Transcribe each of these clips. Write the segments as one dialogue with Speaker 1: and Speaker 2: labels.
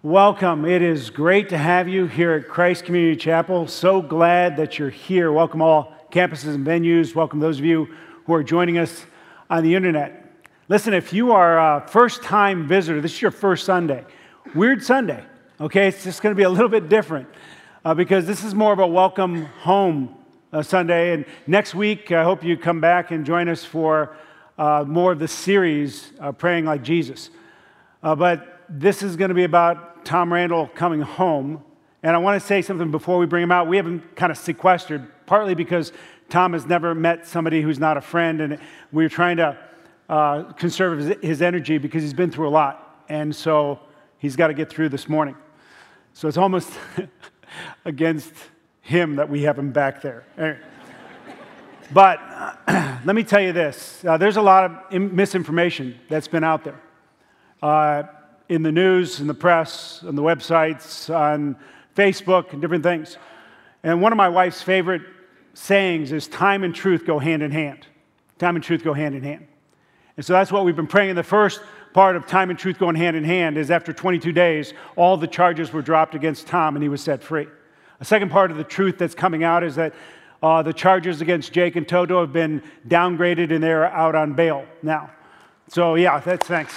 Speaker 1: Welcome. It is great to have you here at Christ Community Chapel. So glad that you're here. Welcome all campuses and venues. Welcome those of you who are joining us on the internet. Listen, if you are a first-time visitor, this is your first Sunday. Weird Sunday, okay? It's just going to be a little bit different because this is more of a welcome home Sunday. And next week, I hope you come back and join us for more of the series, Praying Like Jesus. But this is going to be about Tom Randall coming home. And I want to say something before we bring him out. We have him kind of sequestered, partly because Tom has never met somebody who's not a friend, and we're trying to conserve his energy because he's been through a lot. And so he's got to get through this morning. So it's almost against him that we have him back there. Anyway. But let me tell you this. There's a lot of misinformation that's been out there. In the news, in the press, on the websites, on Facebook, and different things. And one of my wife's favorite sayings is time and truth go hand in hand. Time and truth go hand in hand. And so that's what we've been praying. In the first part of time and truth going hand in hand is after 22 days, all the charges were dropped against Tom and he was set free. A second part of the truth that's coming out is that the charges against Jake and Toto have been downgraded and they're out on bail now. So yeah, thanks.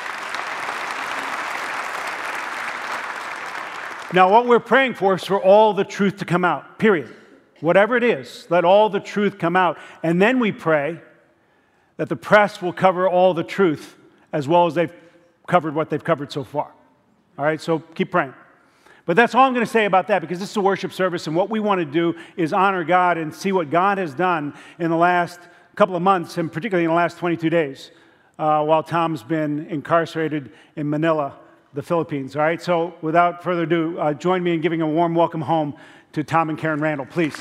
Speaker 1: Now, what we're praying for is for all the truth to come out, period. Whatever it is, let all the truth come out. And then we pray that the press will cover all the truth as well as they've covered what they've covered so far. All right, so keep praying. But that's all I'm going to say about that because this is a worship service, and what we want to do is honor God and see what God has done in the last couple of months, and particularly in the last 22 days, while Tom's been incarcerated in Manila, the Philippines. All right, so without further ado, join me in giving a warm welcome home to Tom and Karen Randall, please.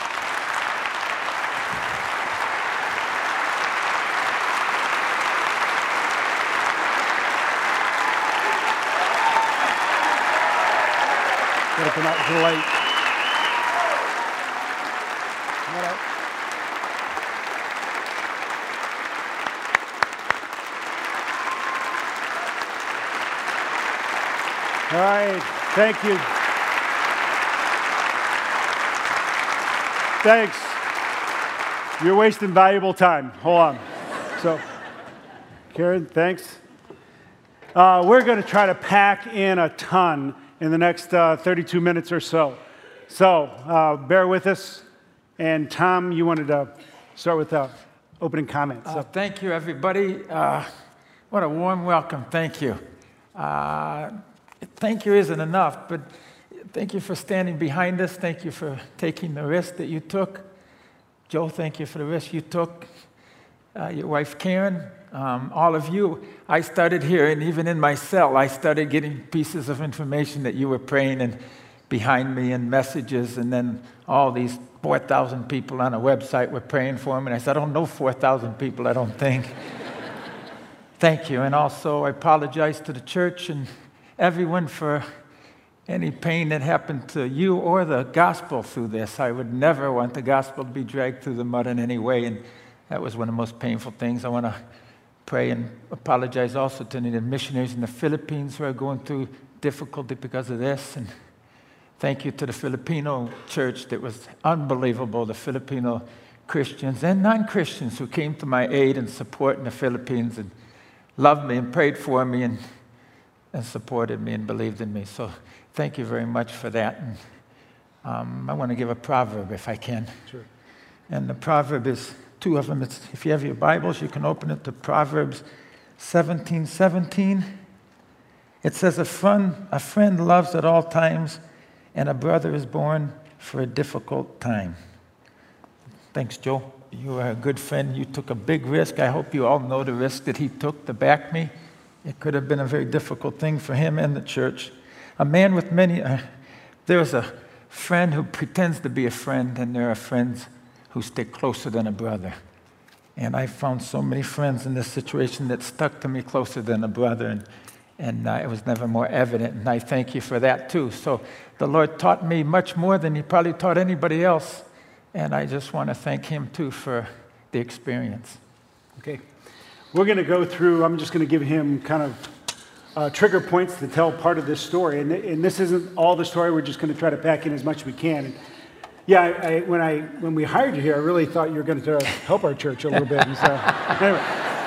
Speaker 1: Gotta come out to the light. All right, thank you. Thanks. You're wasting valuable time. Hold on. So, Karen, thanks. We're going to try to pack in a ton in the next 32 minutes or so. So, bear with us. And Tom, you wanted to start with opening comments.
Speaker 2: Thank you, everybody. What a warm welcome. Thank you. Thank you isn't enough, but thank you for standing behind us. Thank you for taking the risk that you took. Joe, thank you for the risk you took. Your wife, Karen, all of you. I started here, and even in my cell, I started getting pieces of information that you were praying and behind me and messages, and then all these 4,000 people on a website were praying for him, and I said, I don't know 4,000 people, I don't think. Thank you, and also I apologize to the church and everyone for any pain that happened to you or the gospel through this. I would never want the gospel to be dragged through the mud in any way, and that was one of the most painful things. I want to pray and apologize also to the missionaries in the Philippines who are going through difficulty because of this, and thank you to the Filipino church that was unbelievable, the Filipino Christians and non-Christians who came to my aid and support in the Philippines and loved me and prayed for me and supported me and believed in me. So thank you very much for that. And I want to give a proverb if I can.
Speaker 1: Sure.
Speaker 2: And the proverb is two of them. If you have your Bibles, you can open it to Proverbs 17:17. It says, a friend loves at all times, and a brother is born for a difficult time. Thanks, Joe. You are a good friend. You took a big risk. I hope you all know the risk that he took to back me. It could have been a very difficult thing for him and the church. A man with many, there's a friend who pretends to be a friend, and there are friends who stick closer than a brother. And I found so many friends in this situation that stuck to me closer than a brother, and it was never more evident, and I thank you for that too. So the Lord taught me much more than he probably taught anybody else, and I just want to thank him too for the experience.
Speaker 1: Okay. We're going to go through, I'm just going to give him kind of trigger points to tell part of this story. And this isn't all the story. We're just going to try to pack in as much as we can. And yeah, when we hired you here, I really thought you were going to help our church a little bit. And so, anyway,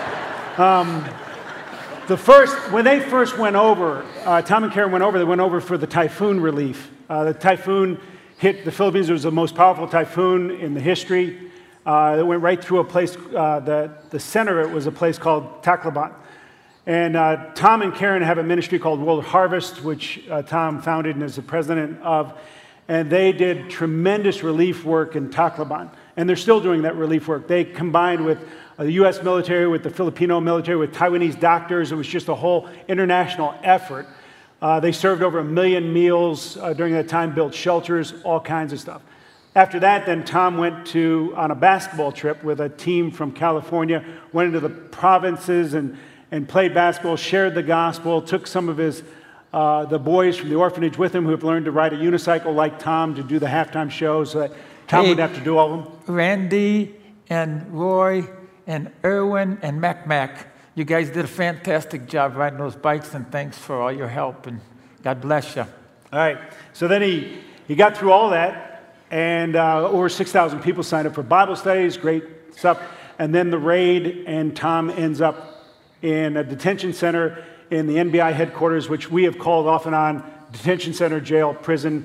Speaker 1: when they first went over, Tom and Karen went over. They went over for the typhoon relief. The typhoon hit the Philippines. It was the most powerful typhoon in the history. It went right through a place. The center of it was a place called Tacloban. And Tom and Karen have a ministry called World Harvest, which Tom founded and is the president of. And they did tremendous relief work in Tacloban. And they're still doing that relief work. They combined with the U.S. military, with the Filipino military, with Taiwanese doctors. It was just a whole international effort. They served over 1 million meals during that time, built shelters, all kinds of stuff. After that, then Tom went on a basketball trip with a team from California, went into the provinces and played basketball, shared the gospel, took some of the boys from the orphanage with him who have learned to ride a unicycle like Tom to do the halftime shows so that Tom wouldn't have to do all of them.
Speaker 2: Randy and Roy and Erwin and Mac, you guys did a fantastic job riding those bikes, and thanks for all your help, and God bless you.
Speaker 1: All right. So then he got through all that, and over 6,000 people signed up for Bible studies, great stuff. And then the raid, and Tom ends up in a detention center in the NBI headquarters, which we have called off and on detention center, jail, prison.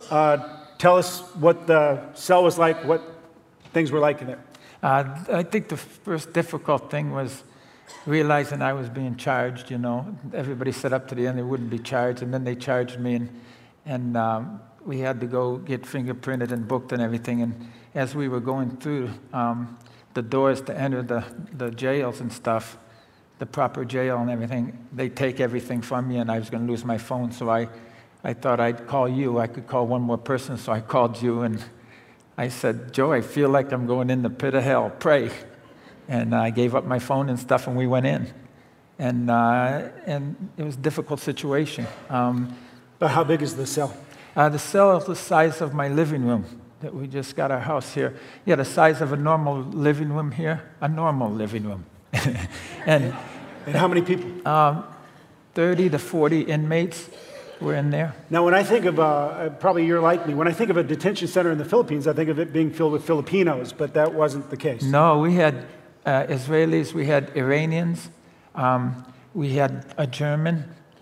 Speaker 1: Tell us what the cell was like, what things were like in there.
Speaker 2: I think the first difficult thing was realizing I was being charged, you know. Everybody set up to the end they wouldn't be charged, and then they charged me, and we had to go get fingerprinted and booked and everything. And as we were going through the doors to enter the jails and stuff, the proper jail and everything, they take everything from me, and I was going to lose my phone, so I thought I'd call you. I could call one more person, so I called you, and I said, Joe, I feel like I'm going in the pit of hell. Pray. And I gave up my phone and stuff, and we went in. And it was a difficult situation.
Speaker 1: But how big is the cell?
Speaker 2: The cell is the size of my living room. That we just got our house here. Yeah, the size of a normal living room here. A normal living room. and
Speaker 1: how many people?
Speaker 2: 30 to 40 inmates were in there.
Speaker 1: Now, when I think of, probably you're like me, when I think of a detention center in the Philippines, I think of it being filled with Filipinos, but that wasn't the case.
Speaker 2: No, we had Israelis, we had Iranians, we had a German,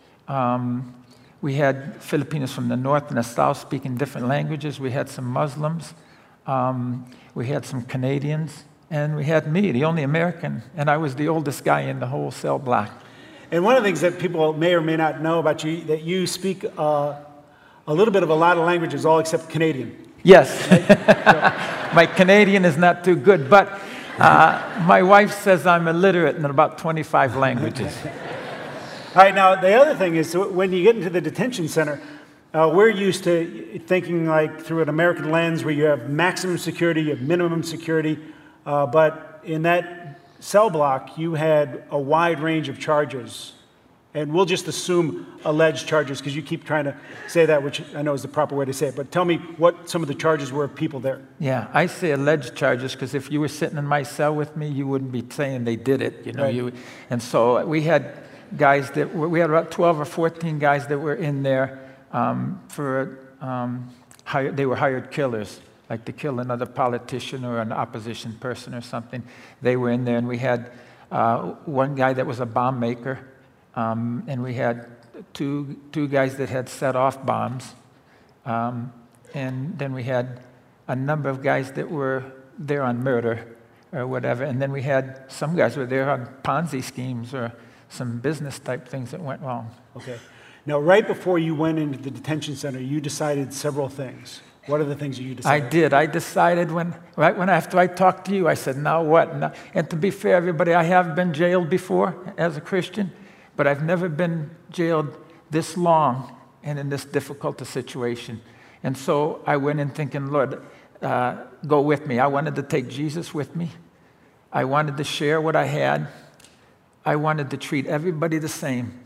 Speaker 2: we had Filipinos from the north and the south speaking different languages, we had some Muslims, we had some Canadians, and we had me, the only American, and I was the oldest guy in the whole cell block.
Speaker 1: And one of the things that people may or may not know about you, that you speak a little bit of a lot of languages, all except Canadian.
Speaker 2: Yes. My Canadian is not too good, but my wife says I'm illiterate in about 25 languages.
Speaker 1: All right, now the other thing is, when you get into the detention center, we're used to thinking like through an American lens where you have maximum security, you have minimum security, but in that cell block, you had a wide range of charges. And we'll just assume alleged charges because you keep trying to say that, which I know is the proper way to say it. But tell me what some of the charges were of people there.
Speaker 2: Yeah, I say alleged charges because if you were sitting in my cell with me, you wouldn't be saying they did it. You know,
Speaker 1: right.
Speaker 2: And so we had guys we had about 12 or 14 guys that were in there they were hired killers. Like to kill another politician or an opposition person or something. They were in there, and we had one guy that was a bomb maker, and we had two guys that had set off bombs, and then we had a number of guys that were there on murder or whatever, and then we had some guys who were there on Ponzi schemes or some business type things that went wrong.
Speaker 1: Okay. Now, right before you went into the detention center, you decided several things. What are the things that you decided?
Speaker 2: I did. I decided after I talked to you, I said, now what? Now, and to be fair, everybody, I have been jailed before as a Christian, but I've never been jailed this long and in this difficult a situation. And so I went in thinking, Lord, go with me. I wanted to take Jesus with me. I wanted to share what I had. I wanted to treat everybody the same.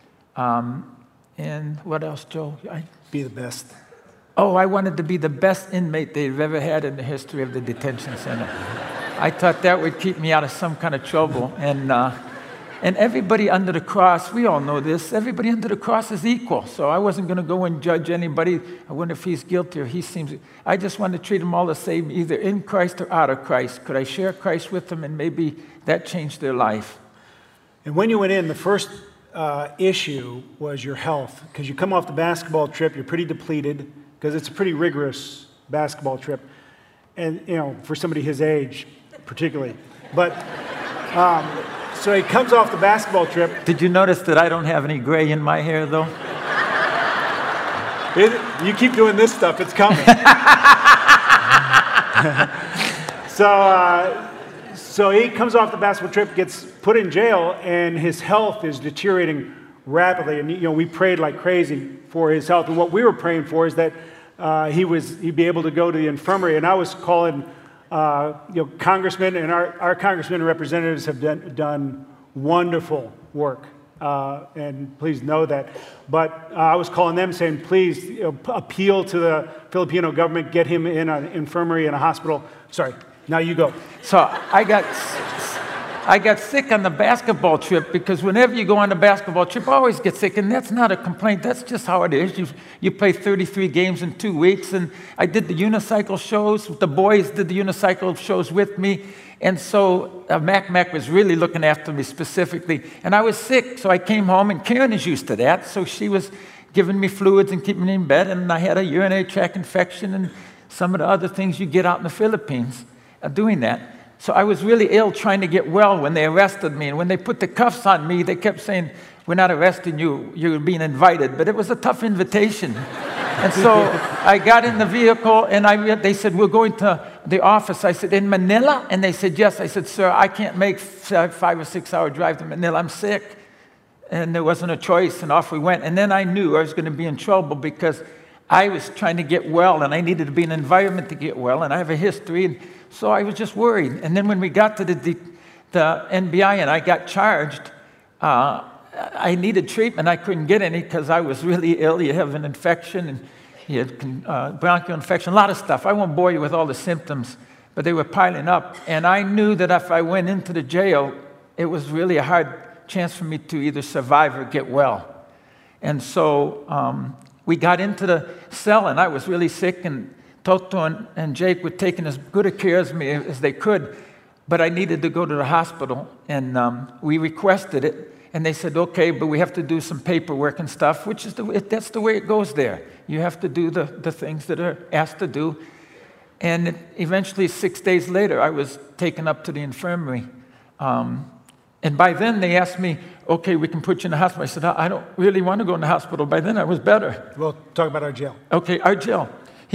Speaker 2: And what else, Joe?
Speaker 1: Be the best.
Speaker 2: Oh, I wanted to be the best inmate they've ever had in the history of the detention center. I thought that would keep me out of some kind of trouble. And And everybody under the cross, we all know this, everybody under the cross is equal. So I wasn't going to go and judge anybody. I wonder if he's guilty or he seems... I just wanted to treat them all the same, either in Christ or out of Christ. Could I share Christ with them, and maybe that changed their life?
Speaker 1: And when you went in, the first issue was your health, because you come off the basketball trip, you're pretty depleted, because it's a pretty rigorous basketball trip, and for somebody his age, particularly. But so he comes off the basketball trip.
Speaker 2: Did you notice that I don't have any gray in my hair, though?
Speaker 1: You keep doing this stuff, it's coming. So he comes off the basketball trip, gets put in jail, and his health is deteriorating rapidly. And we prayed like crazy for his health. And what we were praying for is that he'd be able to go to the infirmary. And I was calling congressmen, and our congressmen and representatives have done wonderful work. And please know that. But I was calling them saying, please appeal to the Filipino government, get him in an infirmary and a hospital. Sorry, now you go.
Speaker 2: So I got sick on the basketball trip, because whenever you go on a basketball trip, I always get sick, and that's not a complaint. That's just how it is. You play 33 games in 2 weeks, and I did the unicycle shows. The boys did the unicycle shows with me, and so Mac was really looking after me specifically, and I was sick, so I came home, and Karen is used to that, so she was giving me fluids and keeping me in bed, and I had a urinary tract infection and some of the other things you get out in the Philippines doing that. So I was really ill trying to get well when they arrested me. And when they put the cuffs on me, they kept saying, we're not arresting you, you're being invited. But it was a tough invitation. And so I got in the vehicle, and they said, we're going to the office. I said, in Manila? And they said, yes. I said, sir, I can't make 5 or 6 hour drive to Manila. I'm sick. And there wasn't a choice, and off we went. And then I knew I was going to be in trouble, because I was trying to get well, and I needed to be in an environment to get well, and I have a history, and so I was just worried. And then when we got to the NBI and I got charged, I needed treatment. I couldn't get any because I was really ill. You have an infection, and you had bronchial infection, a lot of stuff. I won't bore you with all the symptoms, but they were piling up. And I knew that if I went into the jail, it was really a hard chance for me to either survive or get well. And so we got into the cell, and I was really sick, and Toto and Jake were taking as good a care of me as they could, but I needed to go to the hospital, and we requested it, and they said, okay, but we have to do some paperwork and stuff, which is that's the way it goes there. You have to do the things that are asked to do. And eventually, 6 days later, I was taken up to the infirmary. And by then, they asked me, okay, we can put you in the hospital. I said, I don't really want to go in the hospital. By then, I was better.
Speaker 1: We'll talk about our jail.
Speaker 2: Okay, our jail.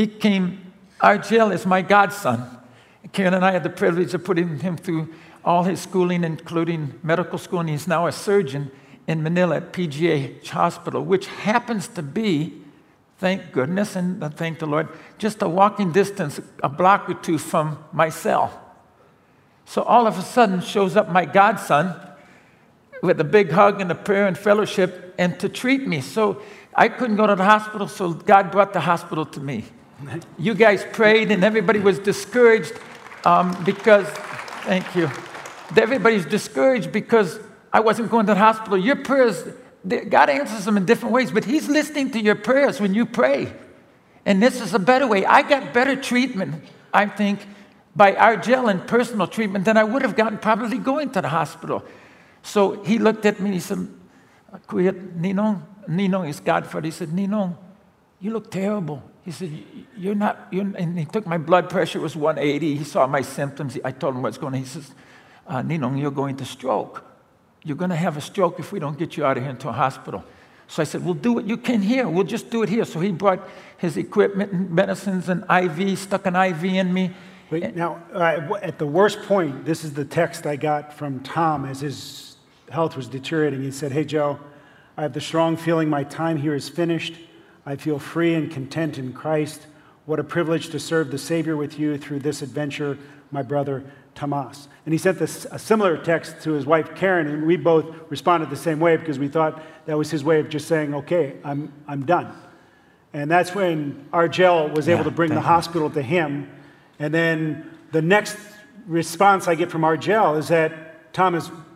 Speaker 2: Our jail is my godson. Karen and I had the privilege of putting him through all his schooling, including medical school, and he's now a surgeon in Manila at PGH Hospital, which happens to be, thank goodness and thank the Lord, just a walking distance, a block or two from my cell. So all of a sudden shows up my godson with a big hug and a prayer and fellowship, and to treat me. So I couldn't go to the hospital, so God brought the hospital to me. You guys prayed, and everybody was discouraged because, thank you. Everybody's discouraged because I wasn't going to the hospital. Your prayers, God answers them in different ways, but He's listening to your prayers when you pray. And this is a better way. I got better treatment, I think, by our jail and personal treatment than I would have gotten probably going to the hospital. So he looked at me and he said, Kuya, Ninong is Godfather. He said, Ninong, you look terrible. He said, and he took my blood pressure, it was 180. He saw my symptoms. I told him what's going on. He says, Ninong, you're going to stroke. You're going to have a stroke if we don't get you out of here into a hospital. So I said, we'll do what you can here. We'll just do it here. So he brought his equipment and medicines and IV, stuck an IV in me.
Speaker 1: Wait, now, at the worst point, this is the text I got from Tom as his health was deteriorating. He said, hey, Joe, I have the strong feeling my time here is finished. I feel free and content in Christ. What a privilege to serve the Savior with you through this adventure, my brother Tomas. And he sent a similar text to his wife Karen, and we both responded the same way because we thought that was his way of just saying, okay, I'm done. And that's when our jail was able to bring the hospital to him. And then the next response I get from our jail is that Tom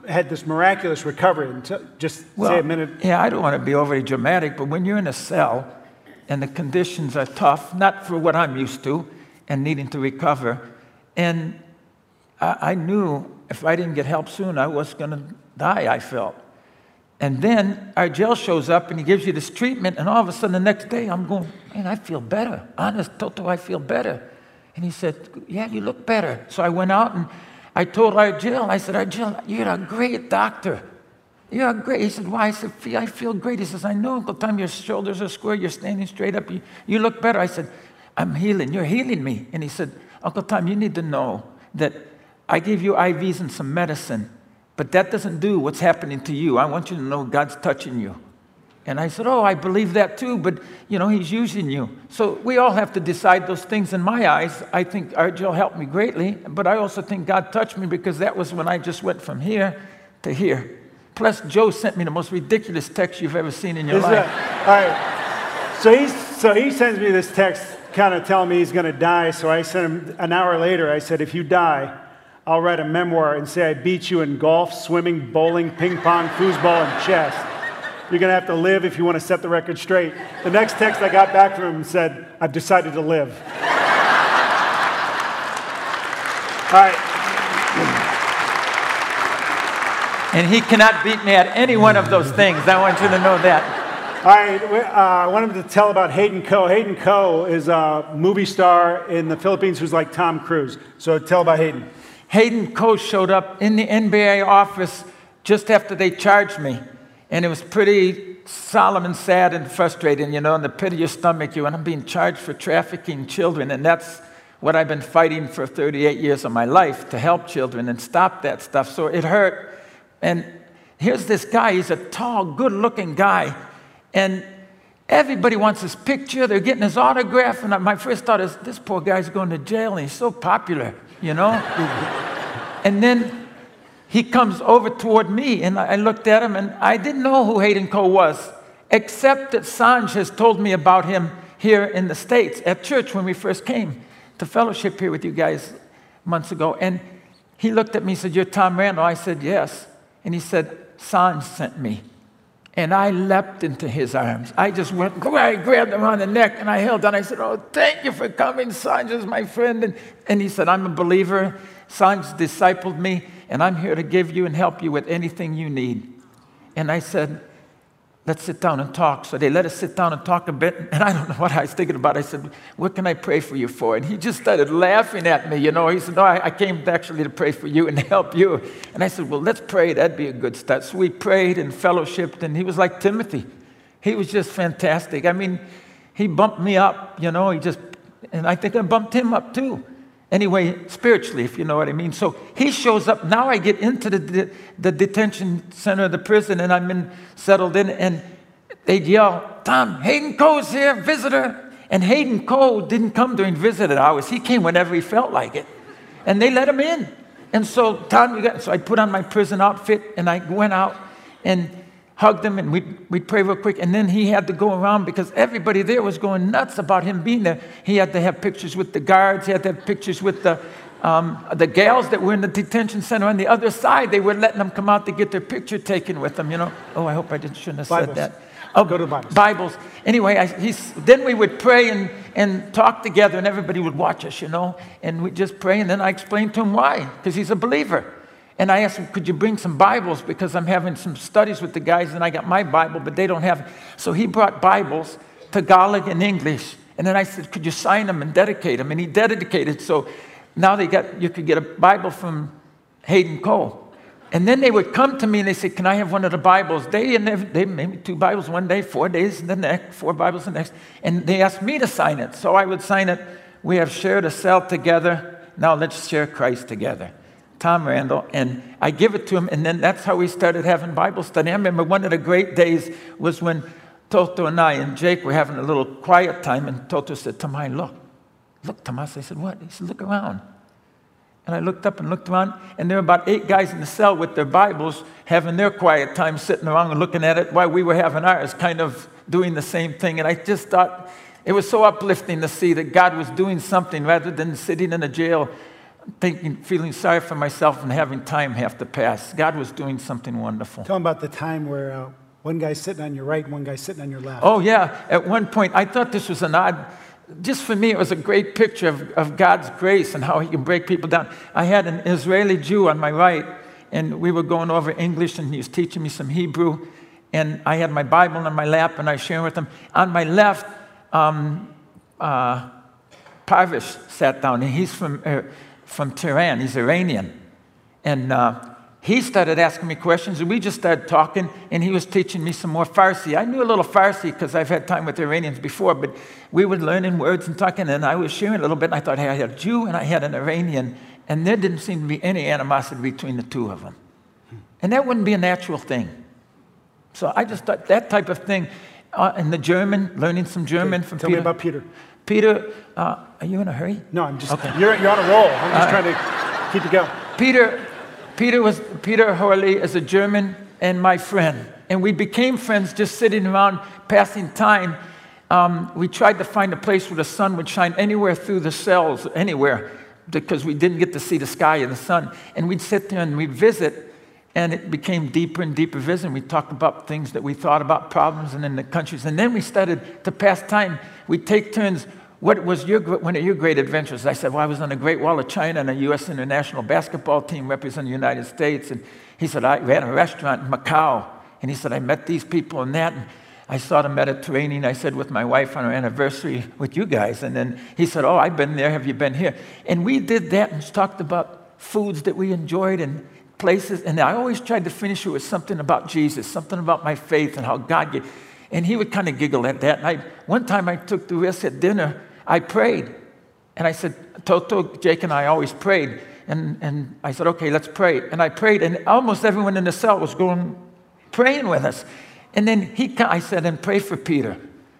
Speaker 1: had this miraculous recovery. And just say a minute.
Speaker 2: Yeah, I don't want to be overly dramatic, but when you're in a cell and the conditions are tough, not for what I'm used to, and needing to recover, and I knew if I didn't get help soon, I was going to die, I felt. And then our jail shows up, and he gives you this treatment, and all of a sudden the next day I'm going, man, I feel better. Honest, Toto, I feel better. And he said, yeah, you look better. So I went out, and I told Argel, I said, Argel, you're a great doctor. You're great. He said, why? I said, I feel great. He says, I know, Uncle Tom, your shoulders are square, you're standing straight up, you look better. I said, I'm healing. You're healing me. And he said, Uncle Tom, you need to know that I gave you IVs and some medicine, but that doesn't do what's happening to you. I want you to know God's touching you. And I said, oh, I believe that too, but, he's using you. So we all have to decide those things. In my eyes, I think Argel helped me greatly, but I also think God touched me because that was when I just went from here to here. Plus, Joe sent me the most ridiculous text you've ever seen in your life.
Speaker 1: All right. So he sends me this text kind of telling me he's going to die. So I sent him an hour later. I said, if you die, I'll write a memoir and say I beat you in golf, swimming, bowling, ping pong, foosball, and chess. You're going to have to live if you want to set the record straight. The next text I got back from him said, I've decided to live. All right.
Speaker 2: And he cannot beat me at any one of those things. I want you to know that.
Speaker 1: All right, I want him to tell about Hayden Coe. Hayden Coe is a movie star in the Philippines who's like Tom Cruise. So tell about Hayden.
Speaker 2: Hayden Coe showed up in the NBA office just after they charged me. And it was pretty solemn and sad and frustrating, in the pit of your stomach. And I'm being charged for trafficking children. And that's what I've been fighting for 38 years of my life, to help children and stop that stuff. So it hurt. And here's this guy. He's a tall, good-looking guy. And everybody wants his picture. They're getting his autograph. And my first thought is, this poor guy's going to jail, and he's so popular, And then he comes over toward me, and I looked at him, and I didn't know who Hayden Coe was, except that Sanj has told me about him here in the States at church when we first came to fellowship here with you guys months ago. And he looked at me and said, you're Tom Randall? I said, yes. And he said, Sanj sent me. And I leapt into his arms. I just went, I grabbed him on the neck, and I held on. I said, oh, thank you for coming. Sanj is my friend. And he said, I'm a believer. Sanj discipled me, and I'm here to give you and help you with anything you need. And I said, let's sit down and talk. So they let us sit down and talk a bit. And I don't know what I was thinking about. I said, what can I pray for you for? And he just started laughing at me, He said, no, I came actually to pray for you and help you. And I said, well, let's pray. That'd be a good start. So we prayed and fellowshiped, and he was like Timothy. He was just fantastic. I mean, he bumped me up, and I think I bumped him up too. Anyway, spiritually, if you know what I mean. So he shows up. Now I get into the detention center of the prison, and I'm settled in, and they'd yell, Tom, Hayden Coe's here, visitor. And Hayden Coe didn't come during visitor hours. He came whenever he felt like it. And they let him in. And so, Tom, so I put on my prison outfit, and I went out and hugged him, and we'd pray real quick. And then he had to go around because everybody there was going nuts about him being there. He had to have pictures with the guards. He had to have pictures with the gals that were in the detention center on the other side. They were letting them come out to get their picture taken with them, Oh, I hope I shouldn't have said that.
Speaker 1: Oh, go to Bibles.
Speaker 2: Bibles. Anyway, then we would pray and talk together, and everybody would watch us, And we'd just pray, and then I explained to him why, because he's a believer. And I asked him, could you bring some Bibles? Because I'm having some studies with the guys, and I got my Bible, but they don't have. So he brought Bibles, Tagalog and English. And then I said, could you sign them and dedicate them? And he dedicated. So now you could get a Bible from Hayden Coe. And then they would come to me and they say, can I have one of the Bibles? They made me 2 Bibles one day, 4 days the next, 4 Bibles the next. And they asked me to sign it. So I would sign it. We have shared a cell together. Now let's share Christ together. Tom Randall, and I give it to him, and then that's how we started having Bible study. I remember one of the great days was when Toto and I and Jake were having a little quiet time, and Toto said, Tamay, look, Tomas. I said, what? He said, look around. And I looked up and looked around, and there were about 8 guys in the cell with their Bibles having their quiet time, sitting around and looking at it while we were having ours, kind of doing the same thing. And I just thought it was so uplifting to see that God was doing something rather than sitting in a jail feeling sorry for myself and having time have to pass. God was doing something wonderful.
Speaker 1: Tell them about the time where one guy's sitting on your right and one guy's sitting on your left.
Speaker 2: Oh, yeah. At one point, I thought this was just for me, it was a great picture of God's grace and how he can break people down. I had an Israeli Jew on my right, and we were going over English, and he was teaching me some Hebrew, and I had my Bible on my lap, and I was sharing with him. On my left, Parvish sat down, and he's from Tehran. He's Iranian. And he started asking me questions, and we just started talking, and he was teaching me some more Farsi. I knew a little Farsi because I've had time with Iranians before, but we were learning words and talking, and I was sharing a little bit, and I thought, hey, I had a Jew and I had an Iranian, and there didn't seem to be any animosity between the two of them. And that wouldn't be a natural thing. So I just thought that type of thing, and the German, learning some German from Peter.
Speaker 1: Tell me about Peter.
Speaker 2: Peter, are you in a hurry?
Speaker 1: No, I'm just,
Speaker 2: okay.
Speaker 1: You're on a roll. I'm just trying to keep it going.
Speaker 2: Peter Horley is a German and my friend. And we became friends just sitting around passing time. We tried to find a place where the sun would shine anywhere through the cells, anywhere, because we didn't get to see the sky and the sun. And we'd sit there and we'd visit, and it became deeper and deeper visiting. We talked about things that we thought about, problems and in the countries. And then we started to pass time. We'd take turns. What was one of your great adventures? I said, well, I was on the Great Wall of China and a U.S. international basketball team representing the United States. And he said, I ran a restaurant in Macau. And he said, I met these people and that. And I saw the Mediterranean, I said, with my wife on our anniversary with you guys. And then he said, oh, I've been there. Have you been here? And we did that and talked about foods that we enjoyed and places. And I always tried to finish it with something about Jesus, something about my faith and how God gave. And he would kind of giggle at that. And one time I took the risk at dinner. I prayed. And I said, Toto, Jake and I always prayed. And I said, okay, let's pray. And I prayed, and almost everyone in the cell was praying with us. And then I said, and pray for Peter,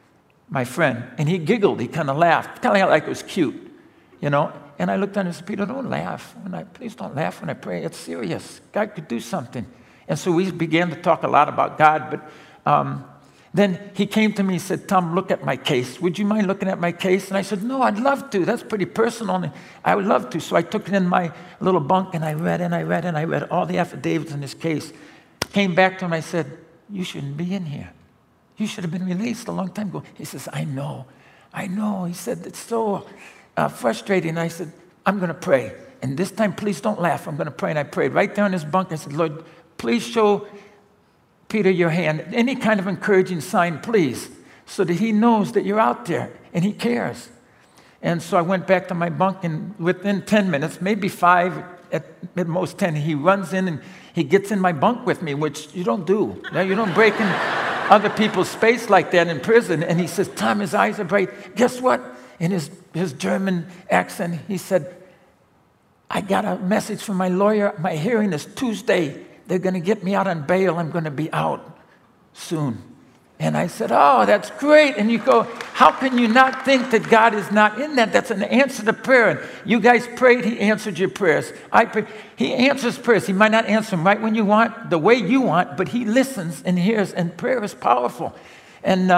Speaker 2: my friend. And he giggled. He kind of laughed, kind of like it was cute, you know. And I looked at him and said, Peter, don't laugh. Please don't laugh when I pray. It's serious. God could do something. And so we began to talk a lot about God. But then he came to me and said, Tom, look at my case. Would you mind looking at my case? And I said, no, I'd love to. That's pretty personal. And I would love to. So I took it in my little bunk, and I read all the affidavits in this case. Came back to him. I said, you shouldn't be in here. You should have been released a long time ago. He says, I know. He said, it's so frustrating. I said, I'm going to pray. And this time, please don't laugh. I'm going to pray. And I prayed right there in his bunk. I said, Lord, please show Peter your hand. Any kind of encouraging sign, please, so that he knows that you're out there and he cares. And so I went back to my bunk, and within 10 minutes, maybe 5, at most 10, he runs in and he gets in my bunk with me, which you don't do. You don't break in other people's space like that in prison. And he says, Tom, his eyes are bright. Guess what? In his German accent, he said, I got a message from my lawyer. My hearing is Tuesday. They're going to get me out on bail. I'm going to be out soon. And I said, oh, that's great. And you go, how can you not think that God is not in that? That's an answer to prayer. And you guys prayed. He answered your prayers. I prayed. He answers prayers. He might not answer them right when you want, the way you want, but he listens and hears, and prayer is powerful. And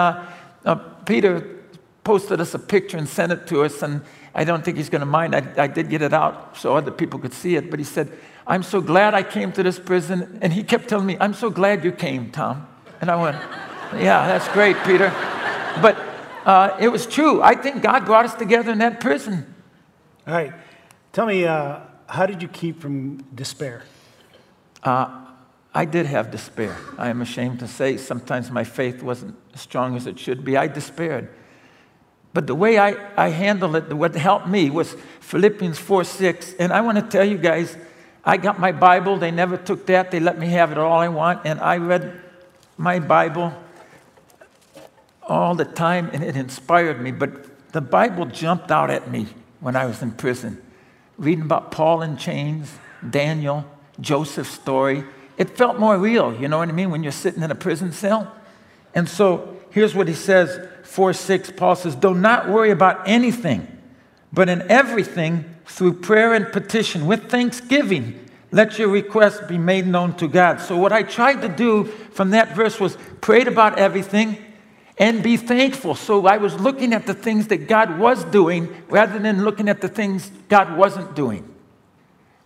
Speaker 2: Peter posted us a picture and sent it to us, and I don't think he's going to mind. I did get it out so other people could see it, but he said, I'm so glad I came to this prison. And he kept telling me, I'm so glad you came, Tom. And I went, yeah, that's great, Peter. But it was true. I think God brought us together in that prison.
Speaker 1: All right. Tell me, how did you keep from despair?
Speaker 2: I did have despair. I am ashamed to say sometimes my faith wasn't as strong as it should be. I despaired. But the way I handled it, what helped me was Philippians 4:6. And I want to tell you guys, I got my Bible. They never took that. They let me have it all I want. And I read my Bible all the time, and it inspired me. But the Bible jumped out at me when I was in prison. Reading about Paul in chains, Daniel, Joseph's story. It felt more real, you know what I mean, when you're sitting in a prison cell. And so here's what he says, 4:6. Paul says, do not worry about anything, but in everything, through prayer and petition, with thanksgiving, let your requests be made known to God. So what I tried to do from that verse was prayed about everything and be thankful. So I was looking at the things that God was doing rather than looking at the things God wasn't doing.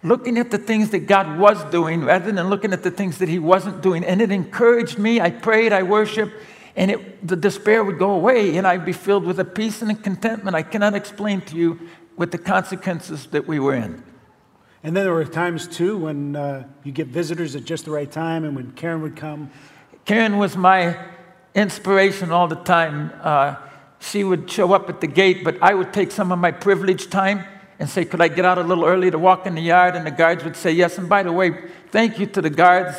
Speaker 2: looking at the things that God was doing rather than looking at the things that he wasn't doing. And it encouraged me. I prayed, I worshiped, and the despair would go away, and I'd be filled with a peace and a contentment I cannot explain to you with the consequences that we were in.
Speaker 1: And then there were times, too, when you get visitors at just the right time and when Karen would come.
Speaker 2: Karen was my inspiration all the time. She would show up at the gate, but I would take some of my privileged time and say, could I get out a little early to walk in the yard? And the guards would say yes. And by the way, thank you to the guards,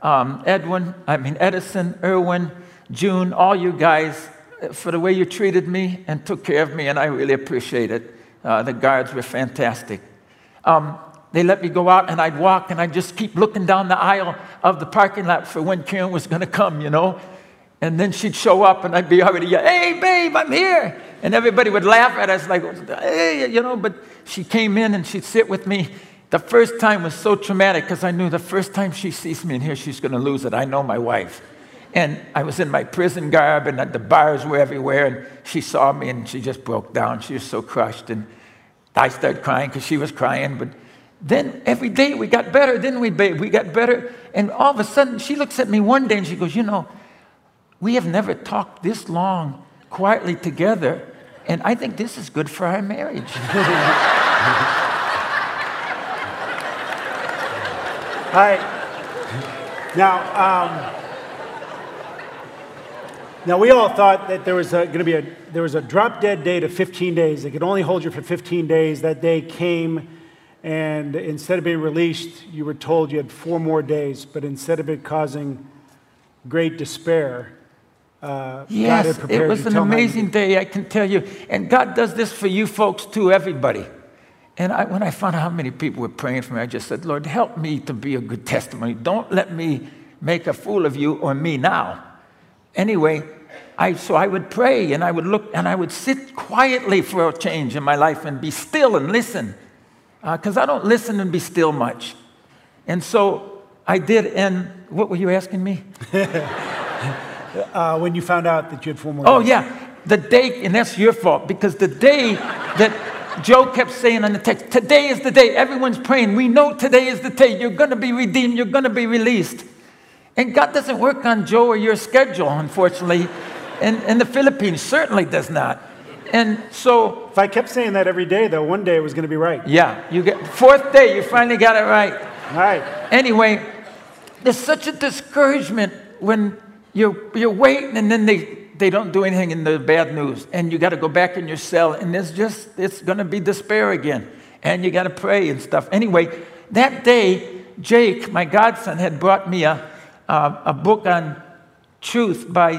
Speaker 2: Edison, Irwin, June, all you guys, for the way you treated me and took care of me, and I really appreciate it. The guards were fantastic. They let me go out, and I'd walk, and I'd just keep looking down the aisle of the parking lot for when Karen was going to come, you know. And then she'd show up, and I'd be already yelling, hey, babe, I'm here. And everybody would laugh at us like, hey, you know, but she came in, and she'd sit with me. The first time was so traumatic because I knew the first time she sees me in here, she's going to lose it. I know my wife. And I was in my prison garb, and the bars were everywhere, and she saw me, and she just broke down. She was so crushed, and I started crying because she was crying, but then every day we got better, didn't we, babe? We got better. And all of a sudden, she looks at me one day and she goes, you know, we have never talked this long quietly together, and I think this is good for our marriage.
Speaker 1: All right. Now we all thought that there was going to be a drop-dead date of 15 days. They could only hold you for 15 days. That day came. And instead of being released, you were told you had 4 more days. But instead of it causing great despair, God had prepared
Speaker 2: it was an amazing day, I can tell you. And God does this for you folks too, everybody. And when I found out how many people were praying for me, I just said, Lord, help me to be a good testimony. Don't let me make a fool of you or me now. Anyway, so I would pray, and I would look, and I would sit quietly for a change in my life and be still and listen. Because I don't listen and be still much. And so I did, and what were you asking me?
Speaker 1: When you found out that you had 4 more
Speaker 2: days. Oh,
Speaker 1: days.
Speaker 2: yeah. The day, and that's your fault, because the day that Joe kept saying on the text, today is the day. Everyone's praying. We know today is the day. You're going to be redeemed. You're going to be released. And God doesn't work on Joe or your schedule, unfortunately. And the Philippines certainly does not. And so,
Speaker 1: if I kept saying that every day, though, one day it was going to be right.
Speaker 2: Yeah, you get 4th day, you finally got it right.
Speaker 1: All right.
Speaker 2: Anyway, there's such a discouragement when you're waiting, and then they don't do anything in the bad news, and you got to go back in your cell, and it's going to be despair again, and you got to pray and stuff. Anyway, that day, Jake, my godson, had brought me a book on truth by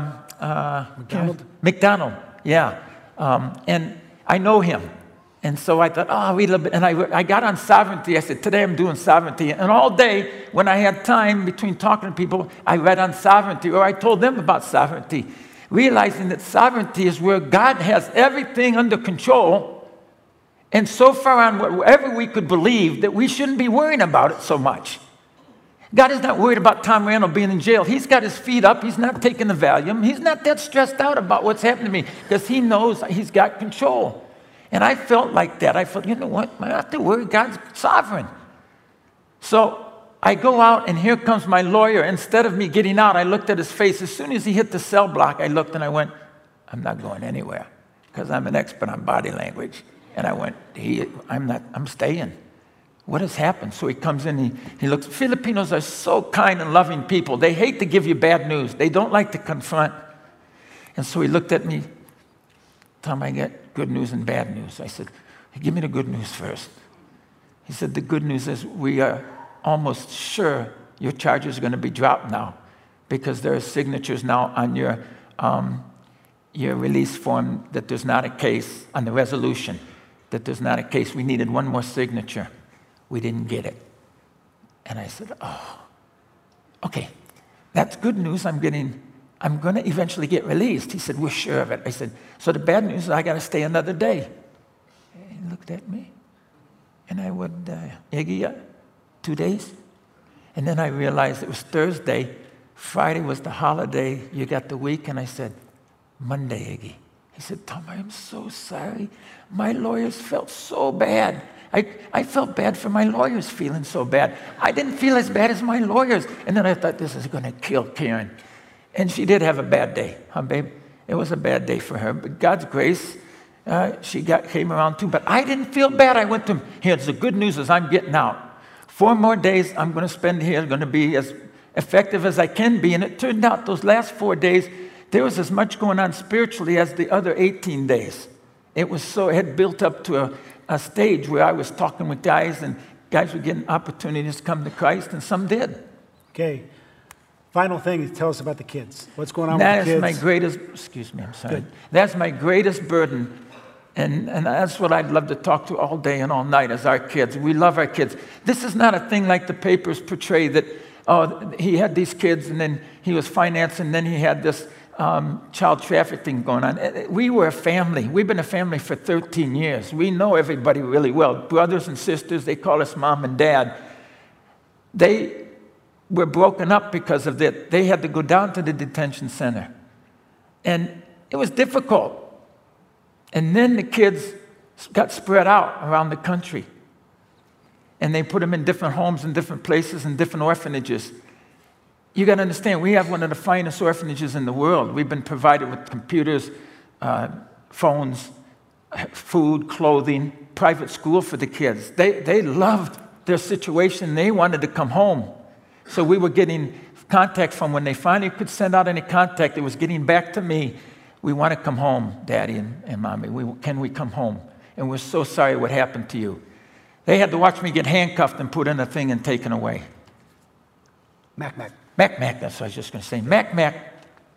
Speaker 2: McDonald. Yeah. And I know him. And so I thought, I'll read a little bit. And I got on sovereignty. I said, today I'm doing sovereignty. And all day, when I had time between talking to people, I read on sovereignty, or I told them about sovereignty, realizing that sovereignty is where God has everything under control, and so far on whatever we could believe that we shouldn't be worrying about it so much. God is not worried about Tom Randall being in jail. He's got his feet up. He's not taking the Valium. He's not that stressed out about what's happening to me because he knows he's got control. And I felt like that. I felt, you know what? I don't have to worry. God's sovereign. So I go out, and here comes my lawyer. Instead of me getting out, I looked at his face. As soon as he hit the cell block, I looked and I went, I'm not going anywhere because I'm an expert on body language. And I went, I'm staying. What has happened? So he comes in, he looks. Filipinos are so kind and loving people. They hate to give you bad news. They don't like to confront. And so he looked at me. Tom, I get good news and bad news. I said, give me the good news first. He said, the good news is we are almost sure your charges are going to be dropped now because there are signatures now on your release form that there's not a case, on the resolution, that there's not a case. We needed one more signature. We didn't get it. And I said, okay, that's good news. I'm going to eventually get released. He said, we're sure of it. I said, so the bad news is I got to stay another day. And he looked at me, and I went, Iggy, 2 days? And then I realized it was Thursday. Friday was the holiday. You got the week. And I said, Monday, Iggy. He said, Tom, I am so sorry. My lawyers felt so bad. I felt bad for my lawyers feeling so bad. I didn't feel as bad as my lawyers. And then I thought, this is going to kill Karen. And she did have a bad day, huh, babe? It was a bad day for her. But God's grace, she came around too. But I didn't feel bad. I went to him, here's the good news is I'm getting out. 4 more days I'm going to spend here. I'm going to be as effective as I can be. And it turned out those last 4 days, there was as much going on spiritually as the other 18 days. It had built up to a stage where I was talking with guys, and guys were getting opportunities to come to Christ, and some did.
Speaker 1: Okay. Final thing is tell us about the kids. What's going on with the kids?
Speaker 2: That is my greatest, excuse me, I'm sorry. Good. That's my greatest burden, and that's what I'd love to talk to all day and all night is our kids. We love our kids. This is not a thing like the papers portray that, he had these kids, and then he was financing, and then he had this child trafficking going on. We were a family. We've been a family for 13 years. We know everybody really well. Brothers and sisters, they call us mom and dad. They were broken up because of that. They had to go down to the detention center. And it was difficult. And then the kids got spread out around the country. And they put them in different homes and different places and different orphanages. You got to understand, we have one of the finest orphanages in the world. We've been provided with computers, phones, food, clothing, private school for the kids. They loved their situation. They wanted to come home. So we were getting contact from when they finally could send out any contact. It was getting back to me. We want to come home, Daddy and Mommy. Can we come home? And we're so sorry what happened to you. They had to watch me get handcuffed and put in a thing and taken away.
Speaker 1: Mac,
Speaker 2: that's what I was just going to say. Mac,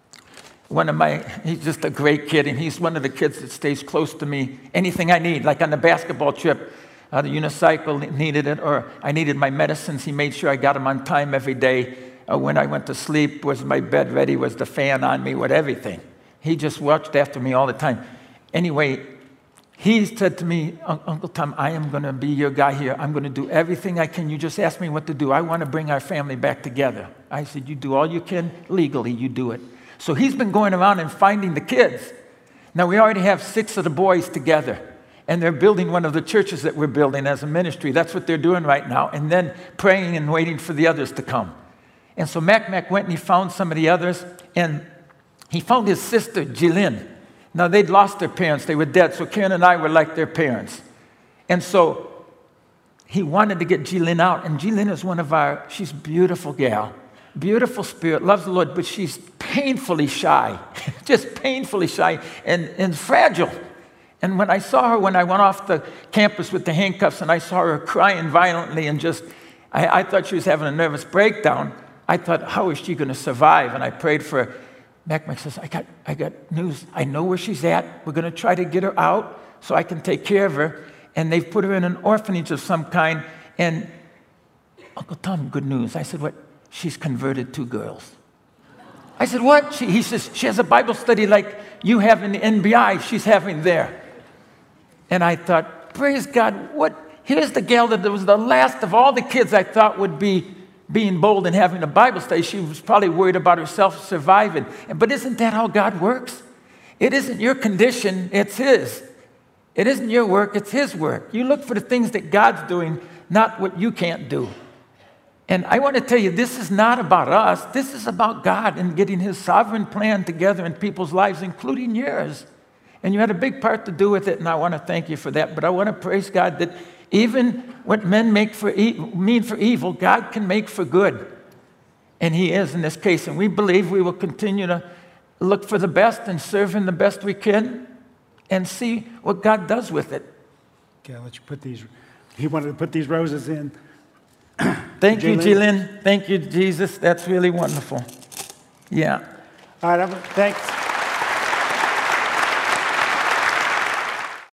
Speaker 2: he's just a great kid, and he's one of the kids that stays close to me. Anything I need, like on the basketball trip, the unicycle needed it, or I needed my medicines. He made sure I got them on time every day. When I went to sleep, was my bed ready? Was the fan on me? With everything. He just watched after me all the time. Anyway, he said to me, Uncle Tom, I am going to be your guy here. I'm going to do everything I can. You just ask me what to do. I want to bring our family back together. I said, you do all you can legally. You do it. So he's been going around and finding the kids. Now, we already have 6 of the boys together. And they're building one of the churches that we're building as a ministry. That's what they're doing right now. And then praying and waiting for the others to come. And so Mac went and he found some of the others. And he found his sister, Jillian. Now, they'd lost their parents. They were dead. So Karen and I were like their parents. And so he wanted to get Jillian out. And Jillian is she's a beautiful gal. Beautiful spirit, loves the Lord, but she's painfully shy. Just painfully shy and fragile. And when I saw her, when I went off the campus with the handcuffs and I saw her crying violently and I thought she was having a nervous breakdown. I thought, how is she going to survive? And I prayed for her. Mac says, I got news. I know where she's at. We're going to try to get her out so I can take care of her. And they've put her in an orphanage of some kind. And Uncle Tom, good news. I said, what? She's converted 2 girls. I said, what? He says, she has a Bible study like you have in the NBI. She's having there. And I thought, praise God, here's the gal that was the last of all the kids I thought would be being bold and having a Bible study. She was probably worried about herself surviving. But isn't that how God works? It isn't your condition, it's His. It isn't your work, it's His work. You look for the things that God's doing, not what you can't do. And I want to tell you, this is not about us. This is about God and getting His sovereign plan together in people's lives, including yours. And you had a big part to do with it, and I want to thank you for that. But I want to praise God that even what men mean for evil, God can make for good. And He is in this case. And we believe we will continue to look for the best and serve Him the best we can and see what God does with it.
Speaker 1: Okay, I'll let you put these. He wanted to put these roses in.
Speaker 2: Thank you, Jillian. Thank you, Jesus. That's really wonderful. Yeah.
Speaker 1: All right, thanks.